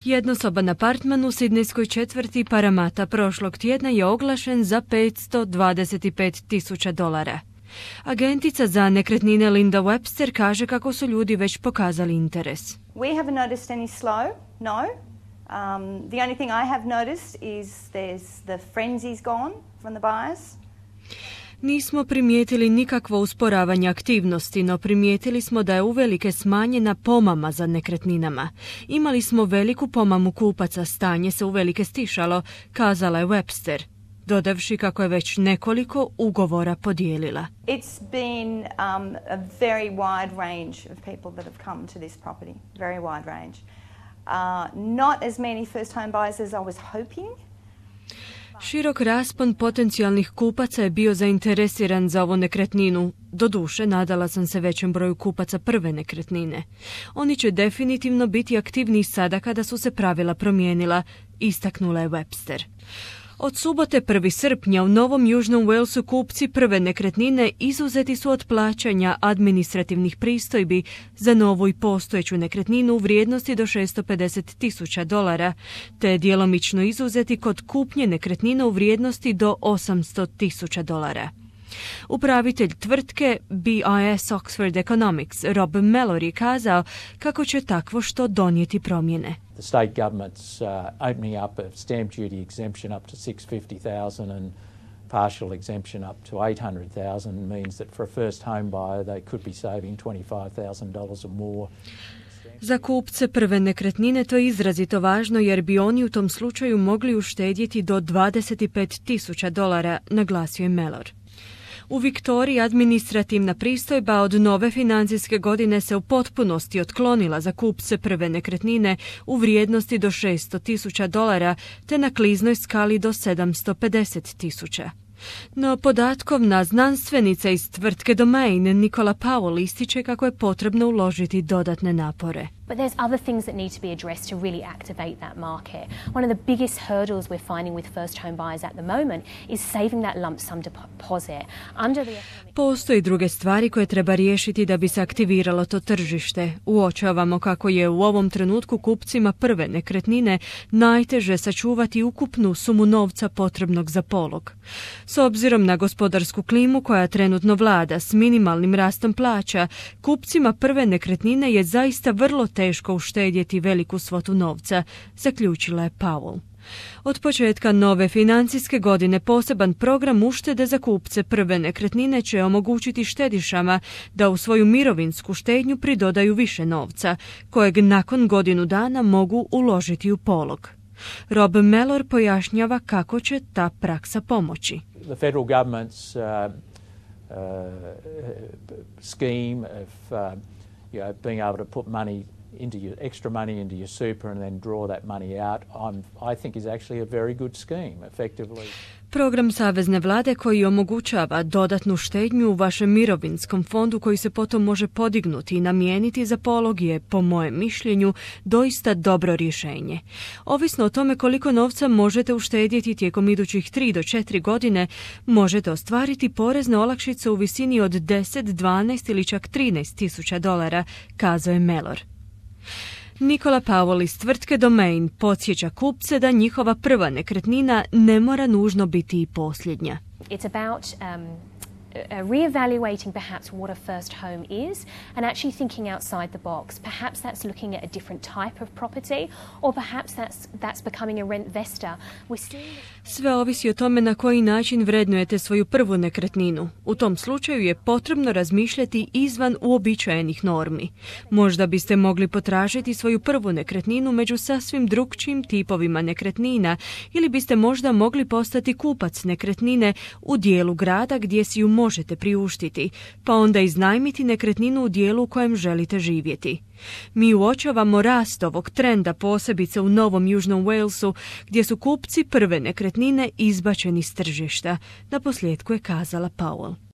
Jednosoban apartman u sidnejskoj četvrti Parramatta prošlog tjedna je oglašen za $525,000. Agentica za nekretnine Linda Webster kaže kako su ljudi već pokazali interes. We haven't noticed any slow, no. The only thing I have noticed is the frenzy's gone from the buyers. Nismo primijetili nikakvo usporavanje aktivnosti, no primijetili smo da je uvelike smanjena pomama za nekretninama. Imali smo veliku pomamu kupaca, stanje se uvelike stišalo, kazala je Webster, dodavši kako je već nekoliko ugovora podijelila. It's been a very wide range of people that have come to this property, very wide range. Not as many first home buyers as I was hoping. Širok raspon potencijalnih kupaca je bio zainteresiran za ovu nekretninu. Doduše, nadala sam se većem broju kupaca prve nekretnine. Oni će definitivno biti aktivniji sada kada su se pravila promijenila, istaknula je Webster. Od subote 1. srpnja u Novom Južnom Walesu kupci prve nekretnine izuzeti su od plaćanja administrativnih pristojbi za novu i postojeću nekretninu u vrijednosti do $650,000, te djelomično izuzeti kod kupnje nekretnina u vrijednosti do $800,000. Upravitelj tvrtke BIS Oxford Economics Rob Mellor je kazao kako će takvo što donijeti promjene. The state government's opening up of stamp duty exemption up to $650,000 and partial exemption up to $800,000 means that for a first home buyer they could be saving $25,000 or more. Za kupce prve nekretnine to je izrazito važno jer bi oni u tom slučaju mogli uštedjeti do $25,000, naglasio je Mellor. U Viktoriji administrativna pristojba od nove financijske godine se u potpunosti otklonila za kupce prve nekretnine u vrijednosti do $600,000 te na kliznoj skali do $750,000. No podatkovna znanstvenica iz tvrtke Domain Nicola Powell ističe kako je potrebno uložiti dodatne napore. But there's other things that need to be addressed to really activate that market. One of the biggest hurdles we're finding with first home buyers at the moment is saving that lump sum deposit. Postoji druge stvari koje treba riješiti da bi se aktiviralo to tržište. Uočavamo kako je u ovom trenutku kupcima prve nekretnine najteže sačuvati ukupnu sumu novca potrebnog za polog. S obzirom na gospodarsku klimu koja trenutno vlada s minimalnim rastom plaća, kupcima prve nekretnine je zaista vrlo teško uštedjeti veliku svotu novca, zaključila je Powell. Od početka nove financijske godine poseban program uštede za kupce prve nekretnine će omogućiti štedišama da u svoju mirovinsku štednju pridodaju više novca, kojeg nakon godinu dana mogu uložiti u polog. Rob Mellor pojašnjava kako će ta praksa pomoći. The federal government's scheme of being able to put money into your extra money into your super and then draw that money out, I think is actually a very good scheme. Effectively. Program savezne vlade koji omogućava dodatnu štednju u vašem mirovinskom fondu koji se potom može podignuti i namijeniti za polog je, po mojem mišljenju, doista dobro rješenje. Ovisno o tome koliko novca možete uštedjeti tijekom idućih 3 do 4 godine, možete ostvariti porezne olakšice u visini od 10, 12 ili čak $13,000, kazao je Mellor. Nicola Powell iz tvrtke Domain podsjeća kupce da njihova prva nekretnina ne mora nužno biti i posljednja. It's about reevaluating perhaps what a first home is and actually thinking outside the box. Perhaps that's looking at a different type of property or perhaps that's becoming a rent vestor. Sve ovisi o tome na koji način vrednujete svoju prvu nekretninu. U tom slučaju je potrebno razmišljati izvan uobičajenih normi. Možda biste mogli potražiti svoju prvu nekretninu među sasvim drukčijim tipovima nekretnina ili biste možda mogli postati kupac nekretnine u dijelu grada gdje si ju možete priuštiti, pa onda iznajmiti nekretninu u dijelu u kojem želite živjeti. Mi uočavamo rast ovog trenda posebice u Novom Južnom Walesu gdje su kupci prve nekretnine izbačeni s tržišta, naposljetku je kazala Powell.